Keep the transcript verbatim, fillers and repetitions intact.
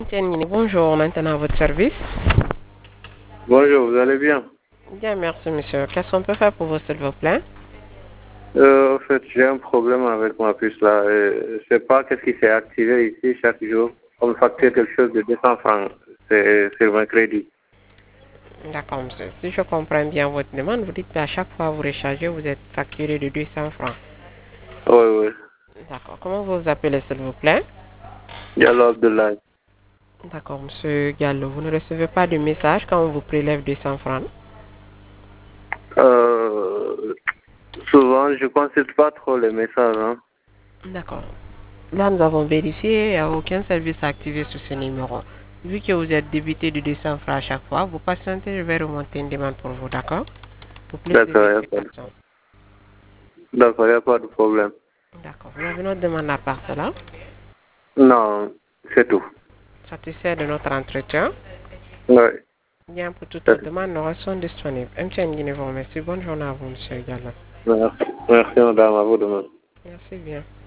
Tianini, bonjour, maintenant à votre service. Bonjour, vous allez bien? Bien, merci monsieur. Qu'est-ce qu'on peut faire pour vous, s'il vous plaît? Euh, en fait, j'ai un problème avec ma puce là. Euh, je sais pas qu'est-ce qui s'est activé ici chaque jour. On me facture quelque chose de deux cents francs. C'est sur mon crédit. D'accord, monsieur. Si je comprends bien votre demande, vous dites qu'à chaque fois que vous rechargez, vous êtes facturé de deux cents francs. Oui, oui. D'accord. Comment vous vous appelez, s'il vous plaît? Diallo Abdoulaye. D'accord, monsieur Gallo. Vous ne recevez pas de message quand on vous prélève deux cents francs? Euh, souvent, je consulte pas trop les messages. Hein. D'accord. Là, nous avons vérifié, il n'y a aucun service activé sur ce numéro. Vu que vous êtes débité de deux cents francs à chaque fois, vous patientez, je vais remonter une demande pour vous, d'accord? Pour plus de D'accord, il n'y a pas de, vérification. d'accord, y a pas de problème. D'accord. Vous avez une autre demande à part cela? Non, c'est tout. Satisfait de notre entretien? Oui. Bien, pour toute autre demande, nous restons disponibles. M T N Guinée vous remercie. Bonne journée à vous, monsieur Gallo. Merci, merci madame, à vous de même. Merci bien.